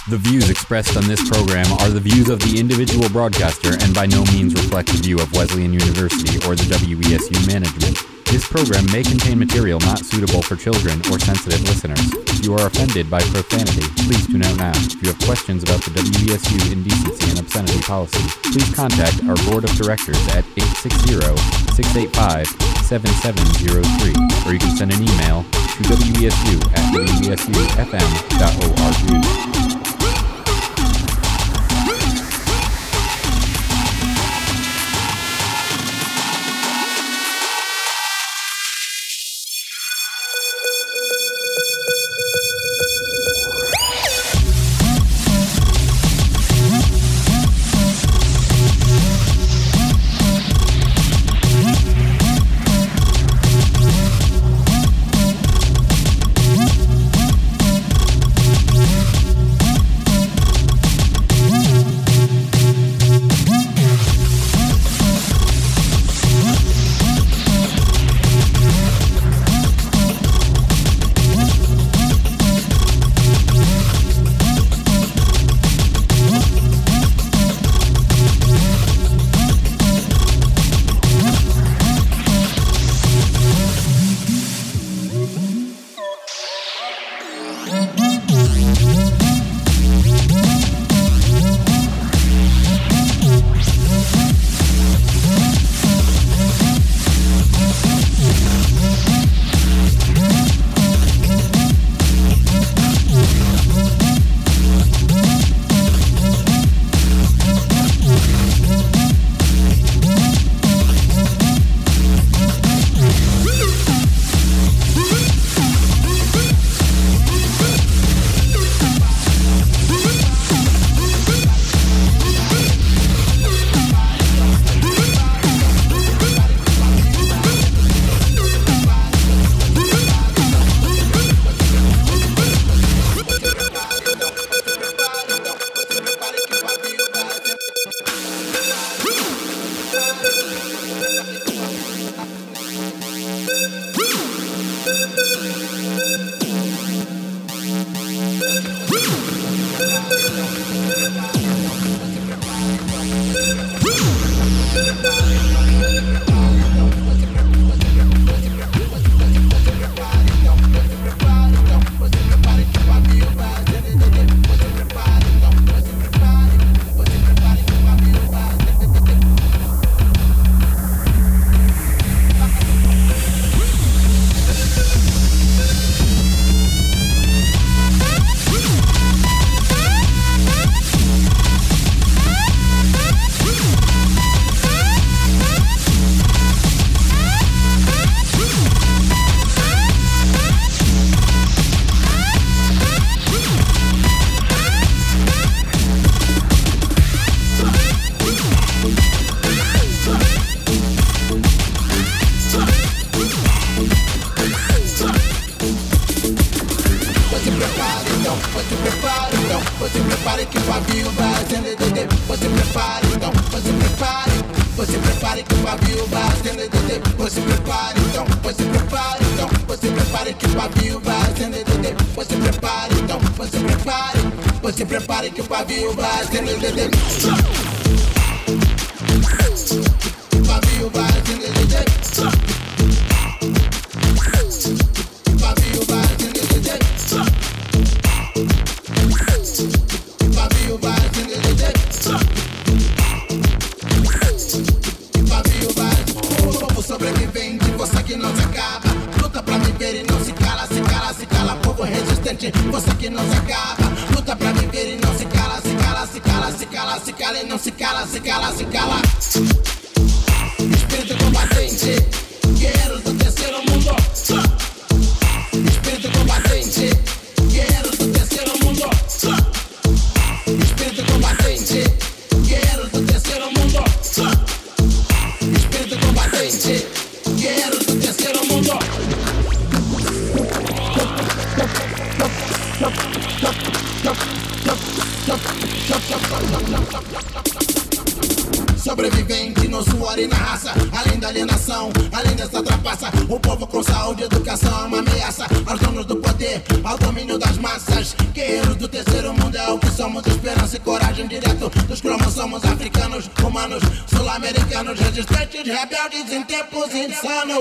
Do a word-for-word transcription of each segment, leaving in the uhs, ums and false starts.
The views expressed on this program are the views of the individual broadcaster and by no means reflect the view of Wesleyan University or the W E S U management. This program may contain material not suitable for children or sensitive listeners. If you are offended by profanity, please tune out now. If you have questions about the W E S U indecency and obscenity policy, please contact our board of directors at eight six zero, six eight five, seven seven zero three, or you can send an email to W E S U at W E S U F M dot org. Sobrevivente no suor e na raça, além da alienação, além dessa trapaça. O povo com saúde e educação é uma ameaça aos donos do poder, ao domínio das massas. Guerreiros do terceiro mundo é o que somos, esperança e coragem direto dos cromossomos africanos, humanos, sul-americanos, resistentes, rebeldes em tempos insanos.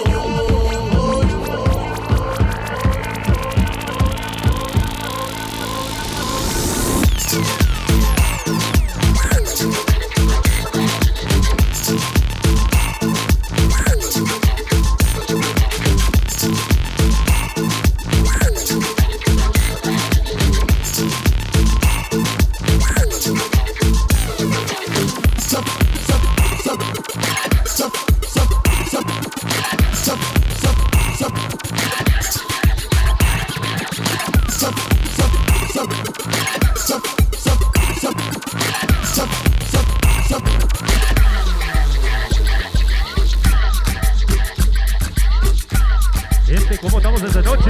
¿Cómo estamos esta noche?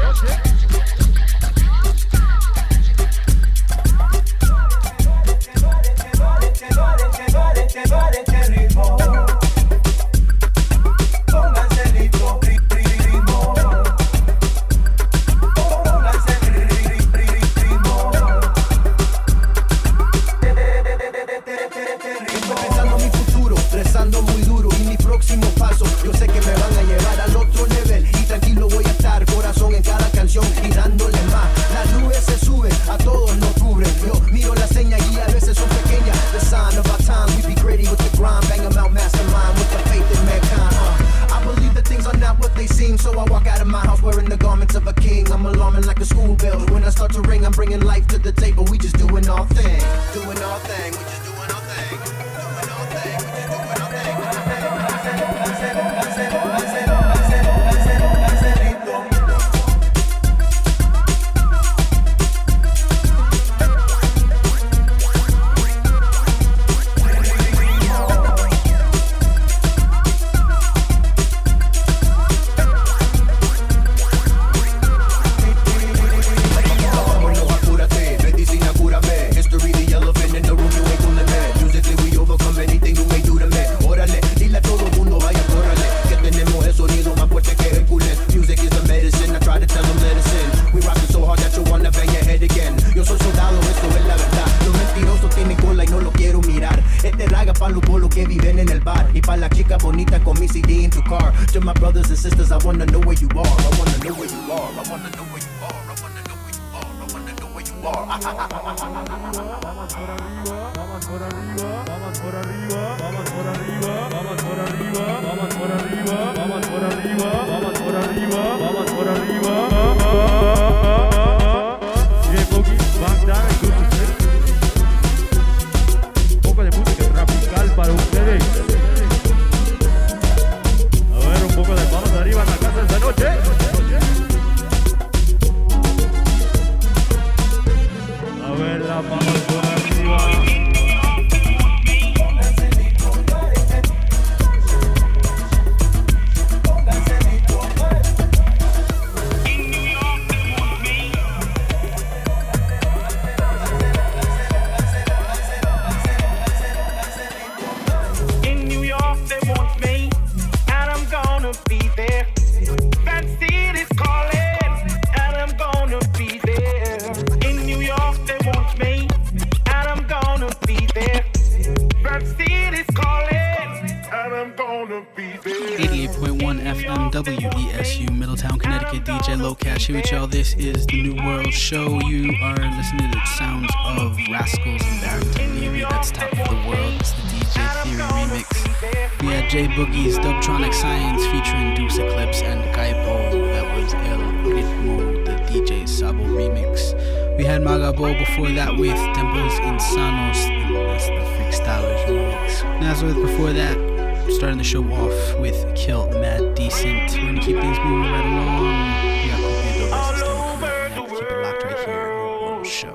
eighty-eight point one F M W E S U, Middletown, Connecticut. D J Locash here with y'all. This is the New World Show. You are listening to the sounds of Rascals and Barrington Levy. That's Top of the World. It's the D J Theory remix. We had J Boogie's Dubtronic Science featuring Deuce Eclipse and Kaipo. That was El Ritmo, the D J Sabo remix. We had Magabo before that with Tempos Insanos, and that's the Freakstylers remix. Nazareth before that, starting the show off with Kill Mad Decent. We're gonna keep things moving right along. We got Copia Dover System coming up next. Keep it locked right here on the World Show.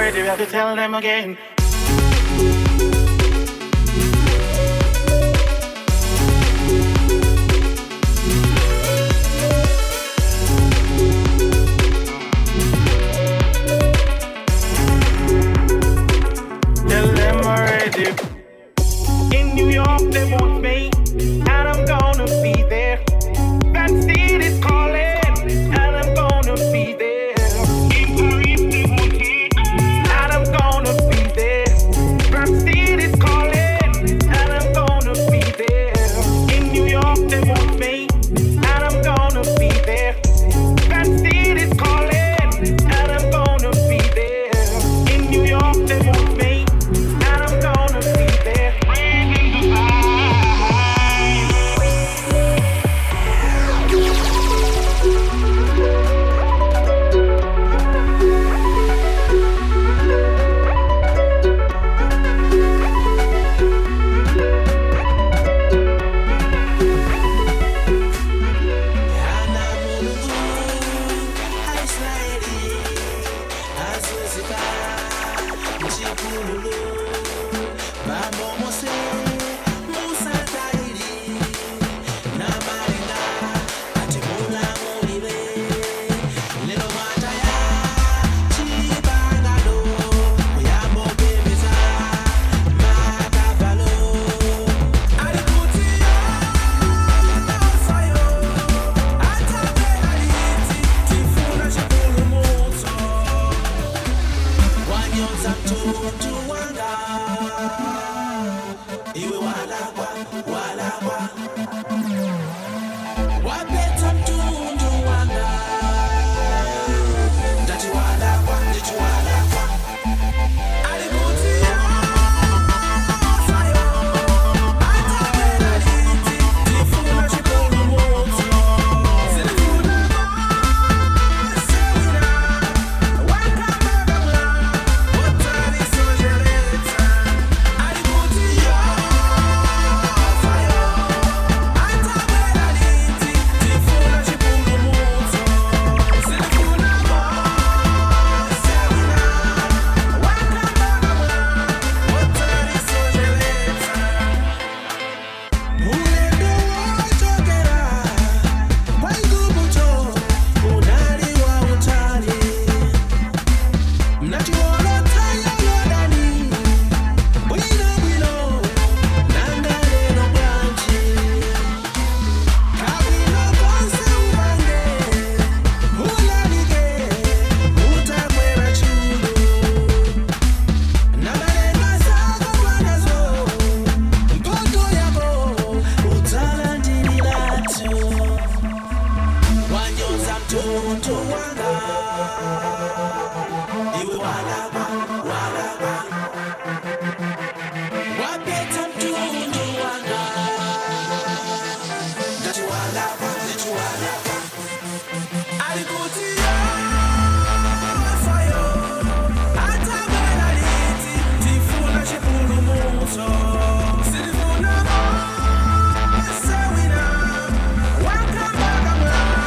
already, we have to tell them again. Tell them already. In New York they want me, and I'm gonna be there. That city's calling, and I'm gonna be there. In Paris they want me, and I'm gonna be there. That city's calling, and I'm gonna be there. In New York they want me, and I'm gonna be there. That city's calling, and I'm gonna be there. In New York they want me, and I'm gonna be there. Bringing the vibe.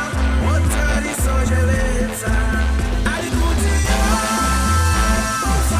Fire.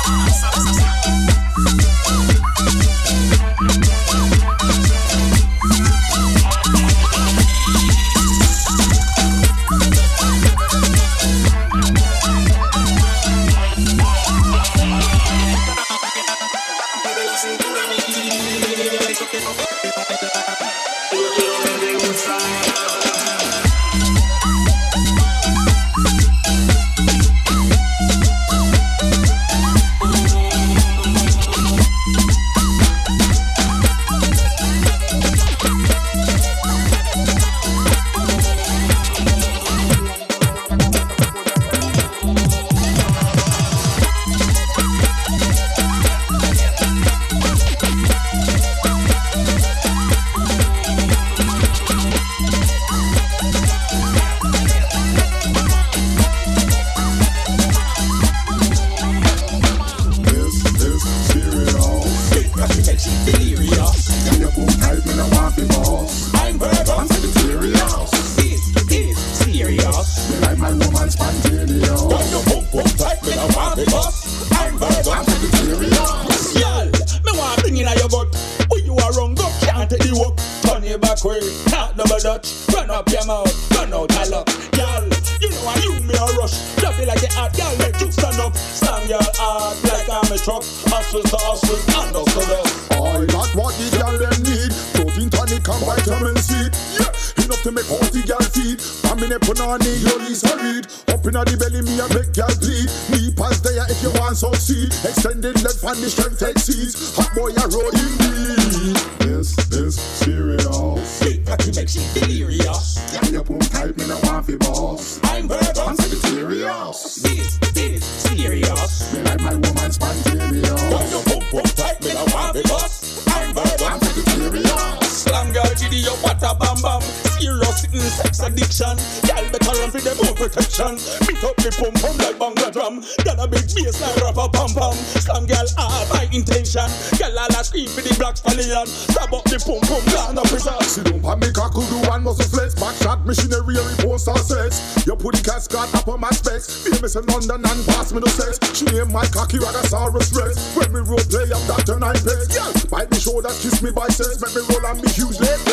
In London and pass me no sex. She named my cocky Ragasaurus Rex. When me roll play up that turn nine pegs. Yeah, bite me shoulders, kiss me biceps. Make me roll and me huge legs.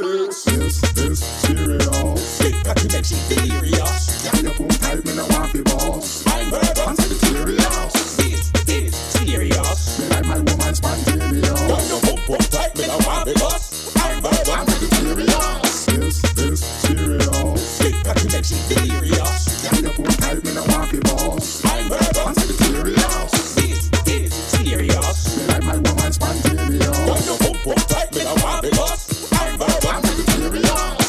This is serious. Big cocky makes you delirious. Yeah, you boom tight, me no want fi boss. I'm verbal, I'm serious. This is serious. Me like my woman spontaneous. When you boom boom tight, me no want fi boss. I'm verbal, I'm serious. This is serious. Big cocky makes you delirious. Yeah, you boom tight, me no want fi boss. I'm verbal, I'm serious. This is serious. Me like my woman spontaneous. When you boom boom tight, me no want fi boss. I'm verbal, I'm serious.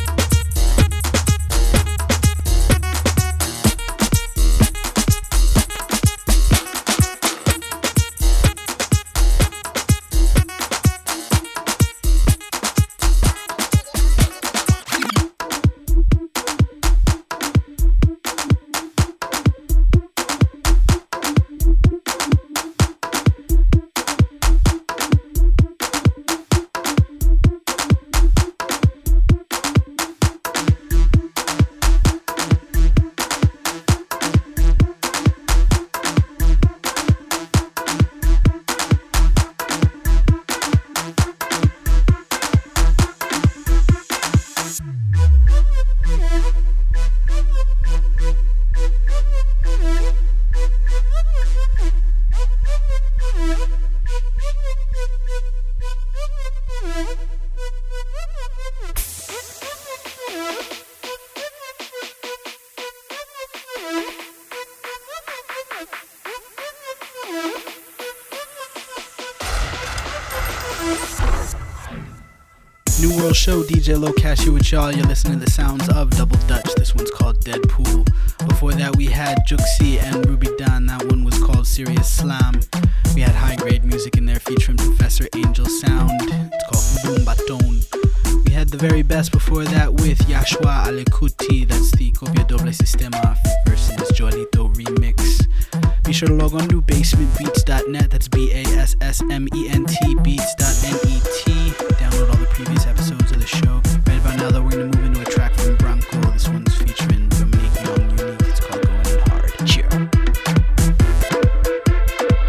New World Show, D J Low Cash here with y'all. You're listening to the sounds of Double Dutch. This one's called Deadpool. Before that, we had Juxi and Ruby Dan. That one was called Serious Slam. We had high grade music in there featuring Professor Angel Sound. It's called Boom Baton. We had the very best before that with Yashua Alekuti. That's the Copia Doble Sistema versus Joelito remix. Be sure to log on to basement beats dot net. That's B A S S M E N T beats dot net. Download all the previous episodes of the show. Right about now, though, we're going to move into a track from Branco. This one's featuring Dominique Young Unique. It's called Going In Hard. Cheer.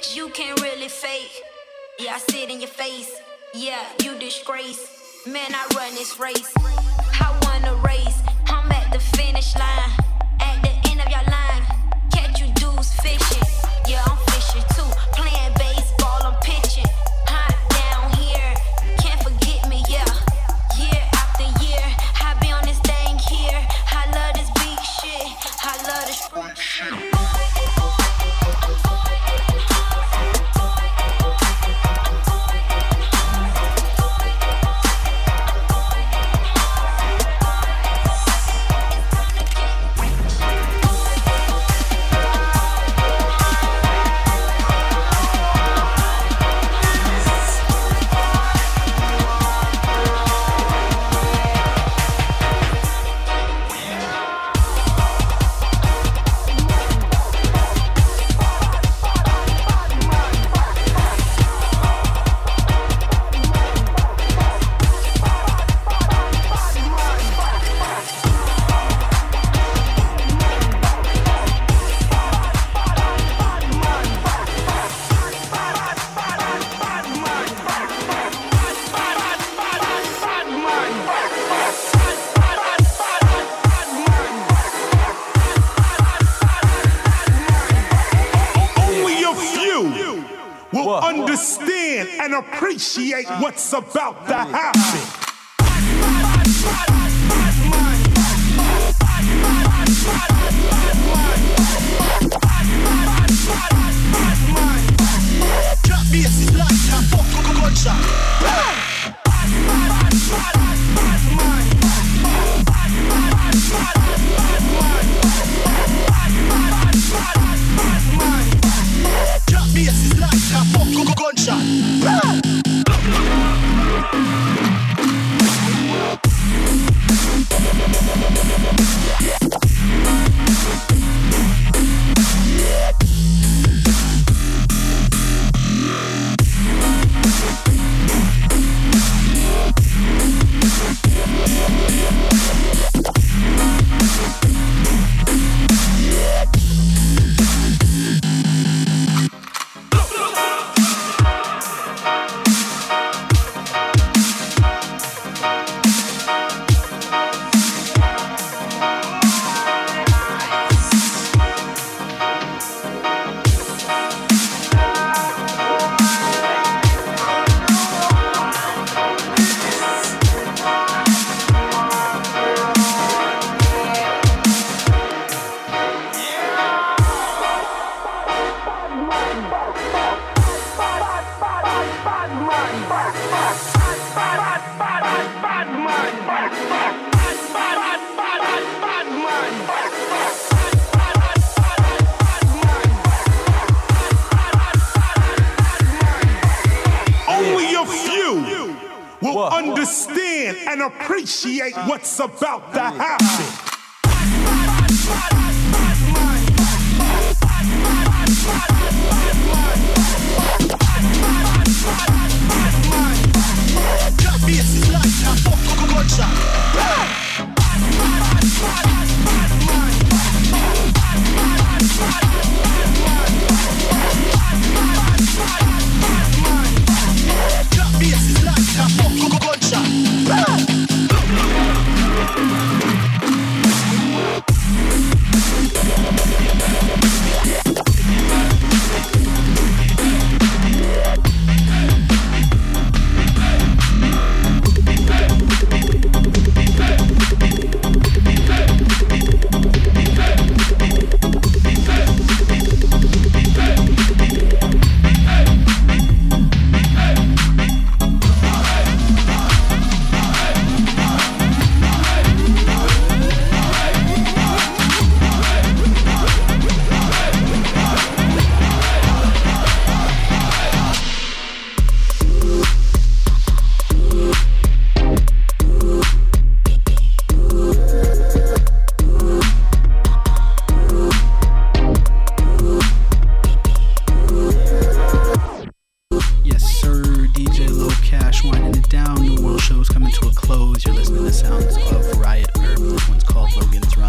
bitch, you can't really fake. Yeah, I see it in your face. Yeah, you disgrace. Man, I run this race. I won a race. I'm at the finish line. At the end of your line, catch you dudes fishing. Yeah, I'm fishing too. Playing baseball, I'm pitching. Hot down here, can't forget me, yeah. Year after year, I be on this thing here. I love this big shit. I love this big shit. And appreciate what's about to happen. Drop bass is like a fuck gunshot. Drop bass is like a fuck gunshot. Understand and appreciate what's about to happen. Drop bass is like a fuck gunshot.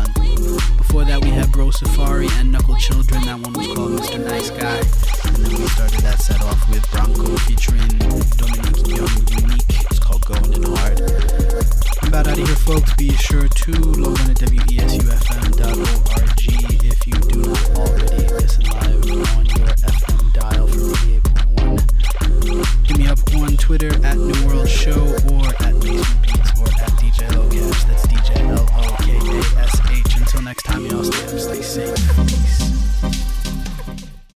Safari and Knuckle Children. That one was called Mister Nice Guy. And then we Started that set off with Bronco featuring Dominique Young Unique. It's called Going in Hard. I'm about out of here, folks. Be sure to log on to W E S U F M dot org if you do not already listen live